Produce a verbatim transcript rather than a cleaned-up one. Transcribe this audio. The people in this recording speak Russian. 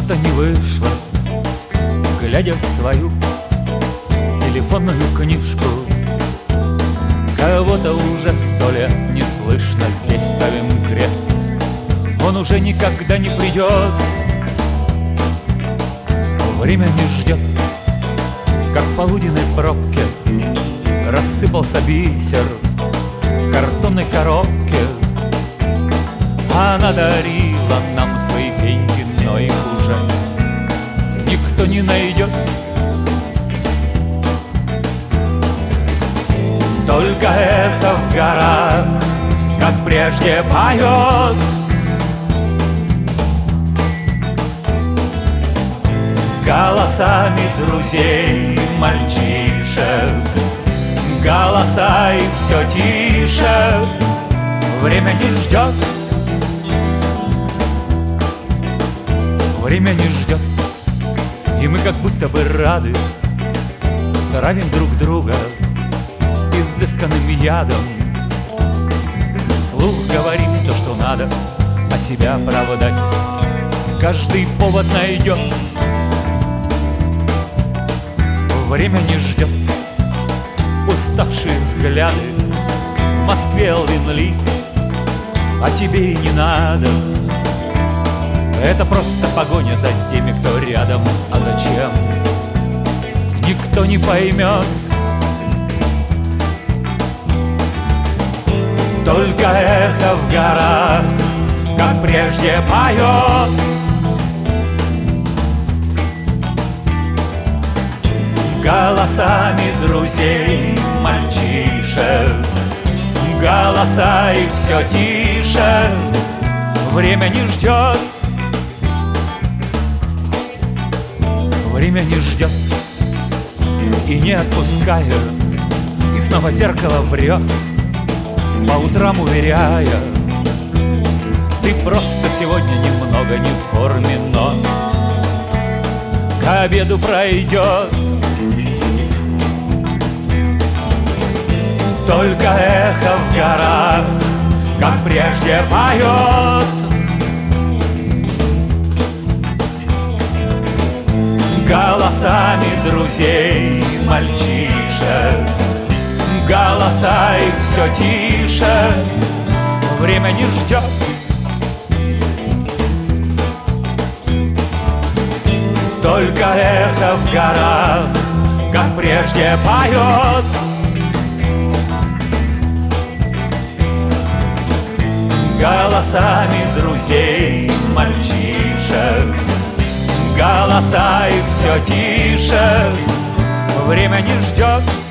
что-то не вышло, глядя в свою телефонную книжку. Кого-то уже сто лет не слышно, здесь ставим крест. Он уже никогда не придет, время не ждет, как в полуденной пробке рассыпался бисер в картонной коробке. Она дарила нам свои феньки, но их уже никто не найдет. Только эхо в горах, как прежде, поет. Голосами друзей, мальчишек, голоса их все тише. Время не ждет, время не ждет, и мы как будто бы рады травим друг друга изысканным ядом. Вслух говорим то, что надо, а себя оправдать каждый повод найдет. Время не ждет, уставшие взгляды в Москве линли, а тебе и не надо. Это просто погоня за теми, кто рядом, а зачем, никто не поймет. Только эхо в горах, как прежде, поет. Голосами друзей, мальчишек, голоса их все тише. Время не ждет, время не ждет и не отпускает, и снова зеркало врет, по утрам уверяя: ты просто сегодня немного не в форме, но к обеду пройдет. Только эхо в горах, как прежде, поет. Голосами друзей, мальчишек, голоса их все тише. Время не ждет, только эхо в горах, как прежде, поет. Голосами друзей, мальчишек, голоса их все тише. Время не ждет,